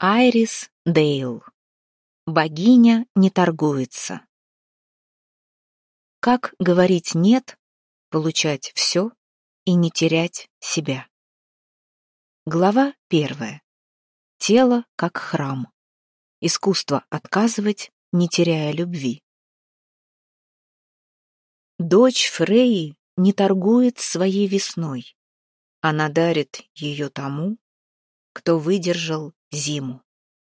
Айрис Дейл. Богиня не торгуется. Как говорить «нет», получать все и не терять себя. Глава 1. Тело как храм. Искусство отказывать, не теряя любви. Дочь Фрейи не торгует своей весной. Она дарит ее тому, кто выдержал зиму.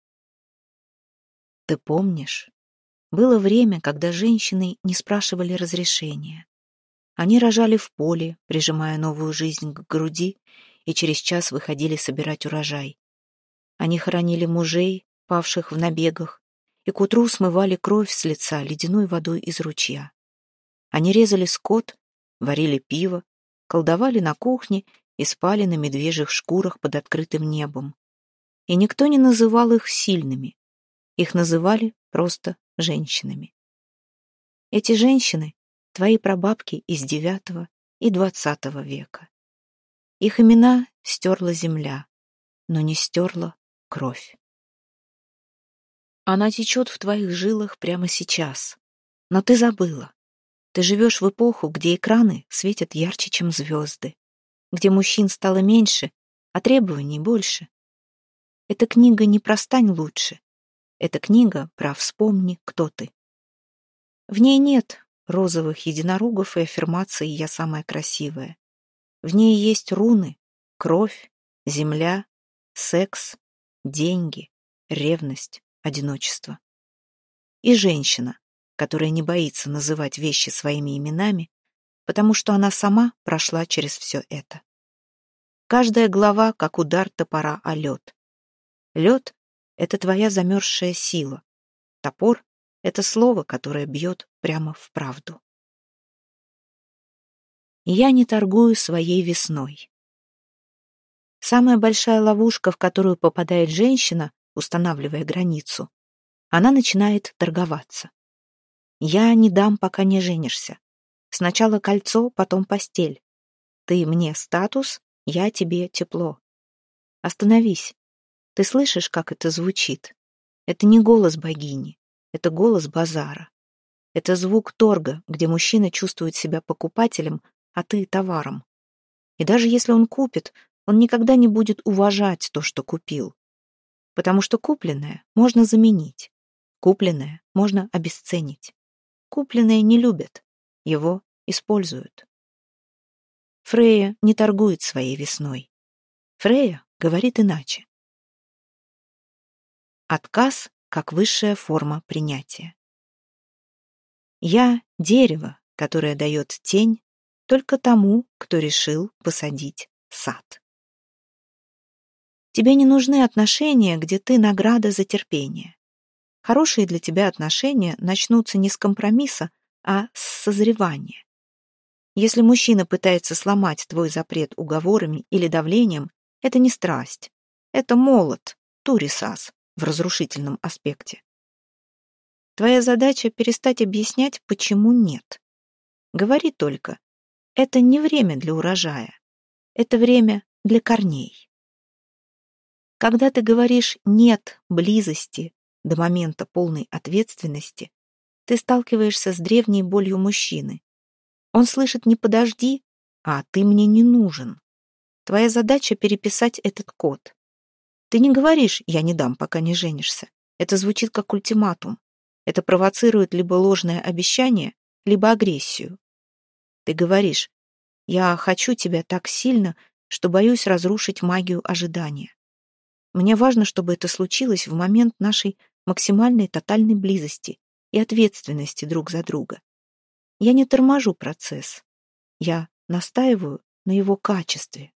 Ты помнишь? Было время, когда женщины не спрашивали разрешения. Они рожали в поле, прижимая новую жизнь к груди, и через час выходили собирать урожай. Они хоронили мужей, павших в набегах, и к утру смывали кровь с лица ледяной водой из ручья. Они резали скот, варили пиво, колдовали на кухне и спали на медвежьих шкурах под открытым небом. И никто не называл их сильными. Их называли просто женщинами. Эти женщины — твои прабабки из IX и XX века. Их имена стерла земля, но не стерла кровь. Она течет в твоих жилах прямо сейчас, но ты забыла. Ты живешь в эпоху, где экраны светят ярче, чем звезды, где мужчин стало меньше, а требований больше. Эта книга не про «Стань лучше». Эта книга про «Вспомни, кто ты». В ней нет розовых единорогов и аффирмаций «Я самая красивая». В ней есть руны, кровь, земля, секс, деньги, ревность, одиночество. И женщина, которая не боится называть вещи своими именами, потому что она сама прошла через все это. Каждая глава, как удар топора о лед. Лед — это твоя замерзшая сила. Топор — это слово, которое бьет прямо в правду. Я не торгую своей весной. Самая большая ловушка, в которую попадает женщина, устанавливая границу, она начинает торговаться. Я не дам, пока не женишься. Сначала кольцо, потом постель. Ты мне статус, я тебе тепло. Остановись. Ты слышишь, как это звучит? Это не голос богини, это голос базара. Это звук торга, где мужчина чувствует себя покупателем, а ты товаром. И даже если он купит, он никогда не будет уважать то, что купил. Потому что купленное можно заменить. Купленное можно обесценить. Купленное не любят. Его используют. Фрейя не торгует своей весной. Фрейя говорит иначе. Отказ как высшая форма принятия. Я — дерево, которое дает тень только тому, кто решил посадить сад. Тебе не нужны отношения, где ты награда за терпение. Хорошие для тебя отношения начнутся не с компромисса, а с созревания. Если мужчина пытается сломать твой запрет уговорами или давлением, это не страсть. Это молот, турисас в разрушительном аспекте. Твоя задача — перестать объяснять, почему нет. Говори только: это не время для урожая, это время для корней. Когда ты говоришь «нет» близости до момента полной ответственности, ты сталкиваешься с древней болью мужчины. Он слышит не «подожди», а «ты мне не нужен». Твоя задача — переписать этот код. Ты не говоришь «я не дам, пока не женишься». Это звучит как ультиматум. Это провоцирует либо ложное обещание, либо агрессию. Ты говоришь: «Я хочу тебя так сильно, что боюсь разрушить магию ожидания. Мне важно, чтобы это случилось в момент нашей максимальной тотальной близости и ответственности друг за друга. Я не торможу процесс. Я настаиваю на его качестве».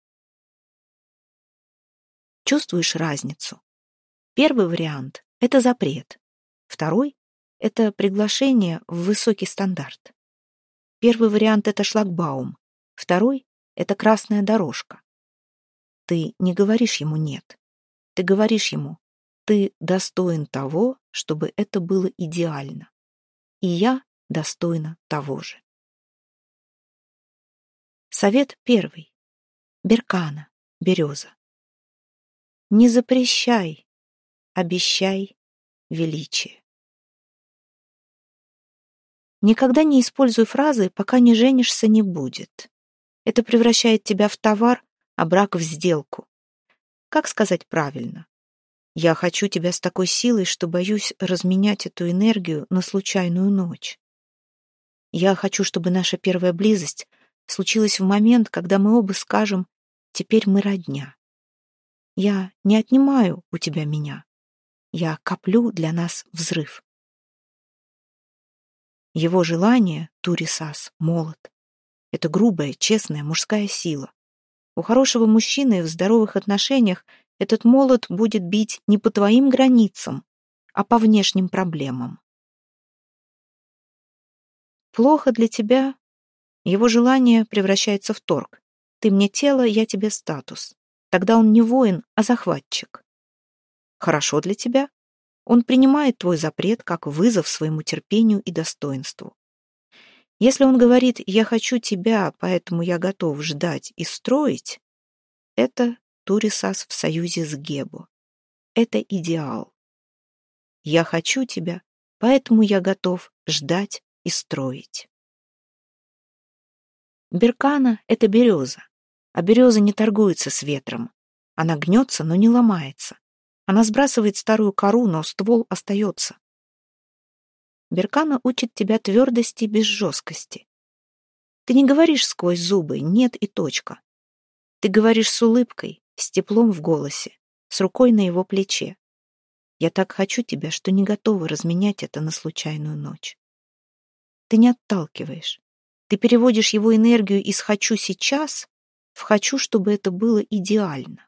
Чувствуешь разницу? Первый вариант — это запрет. Второй — это приглашение в высокий стандарт. Первый вариант — это шлагбаум. Второй — это красная дорожка. Ты не говоришь ему «нет». Ты говоришь ему: «Ты достоин того, чтобы это было идеально. И я достойна того же». Совет первый. Беркана, береза. Не запрещай, обещай величие. Никогда не используй фразы «пока не женишься, не будет». Это превращает тебя в товар, а брак в сделку. Как сказать правильно? Я хочу тебя с такой силой, что боюсь разменять эту энергию на случайную ночь. Я хочу, чтобы наша первая близость случилась в момент, когда мы оба скажем «теперь мы родня». Я не отнимаю у тебя меня. Я коплю для нас взрыв. Его желание, Турисас, молот. Это грубая, честная мужская сила. У хорошего мужчины в здоровых отношениях этот молот будет бить не по твоим границам, а по внешним проблемам. Плохо для тебя, его желание превращается в торг. Ты мне тело, я тебе статус. Тогда он не воин, а захватчик. Хорошо для тебя, он принимает твой запрет как вызов своему терпению и достоинству. Если он говорит «я хочу тебя, поэтому я готов ждать и строить», это Турисас в союзе с Гебо. Это идеал. Я хочу тебя, поэтому я готов ждать и строить. Беркана — это береза, а береза не торгуется с ветром. Она гнется, но не ломается. Она сбрасывает старую кору, но ствол остается. Беркана учит тебя твердости без жесткости. Ты не говоришь сквозь зубы «нет» и точка. Ты говоришь с улыбкой, с теплом в голосе, с рукой на его плече. Я так хочу тебя, что не готова разменять это на случайную ночь. Ты не отталкиваешь. Ты переводишь его энергию из «хочу сейчас» в «хочу, чтобы это было идеально».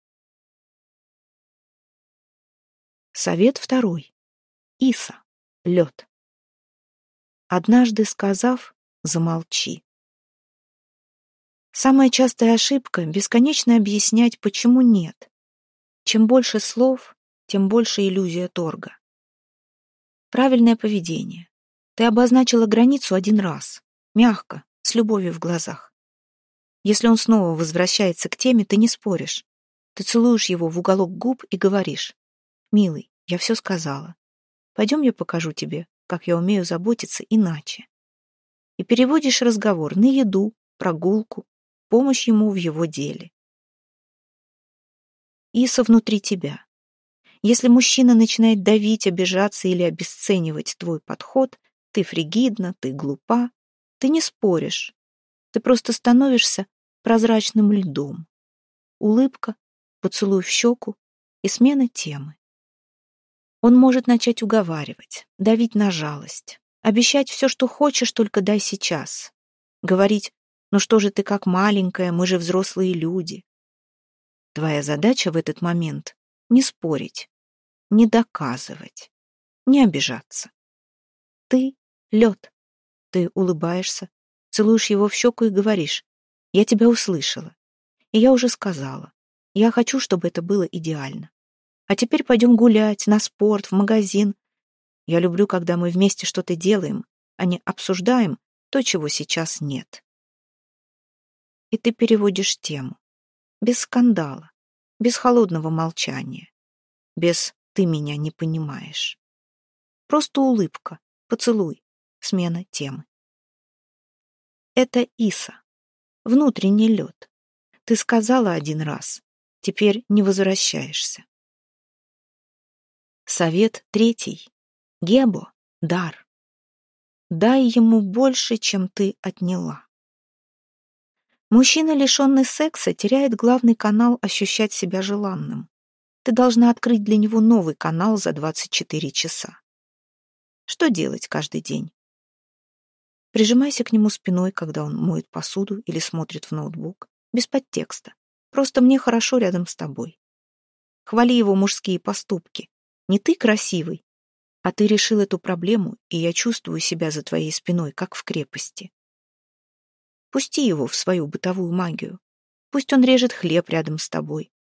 Совет второй. Иса. Лед. Однажды сказав, замолчи. Самая частая ошибка — бесконечно объяснять, почему нет. Чем больше слов, тем больше иллюзия торга. Правильное поведение. Ты обозначила границу один раз, мягко, с любовью в глазах. Если он снова возвращается к теме, ты не споришь. Ты целуешь его в уголок губ и говоришь: «Милый, я все сказала. Пойдем, я покажу тебе, как я умею заботиться иначе». И переводишь разговор на еду, прогулку, помощь ему в его деле. Иса внутри тебя. Если мужчина начинает давить, обижаться или обесценивать твой подход, ты фригидна, ты глупа, ты не споришь. Ты просто становишься прозрачным льдом. Улыбка, поцелуй в щеку и смена темы. Он может начать уговаривать, давить на жалость, обещать все, что хочешь, только дай сейчас. Говорить: «Ну что же ты как маленькая, мы же взрослые люди». Твоя задача в этот момент — не спорить, не доказывать, не обижаться. Ты — лед. Ты улыбаешься, целуешь его в щеку и говоришь: «Я тебя услышала. И я уже сказала. Я хочу, чтобы это было идеально. А теперь пойдем гулять, на спорт, в магазин. Я люблю, когда мы вместе что-то делаем, а не обсуждаем то, чего сейчас нет». И ты переводишь тему. Без скандала, без холодного молчания, без «ты меня не понимаешь». Просто улыбка, поцелуй, смена темы. Это Иса, внутренний лед. Ты сказала один раз, теперь не возвращаешься. Совет третий. Гебо — дар. Дай ему больше, чем ты отняла. Мужчина, лишенный секса, теряет главный канал ощущать себя желанным. Ты должна открыть для него новый канал за 24 часа. Что делать каждый день? Прижимайся к нему спиной, когда он моет посуду или смотрит в ноутбук, без подтекста. Просто мне хорошо рядом с тобой. Хвали его мужские поступки. Не ты красивый, а ты решил эту проблему, и я чувствую себя за твоей спиной, как в крепости. Пусти его в свою бытовую магию. Пусть он режет хлеб рядом с тобой,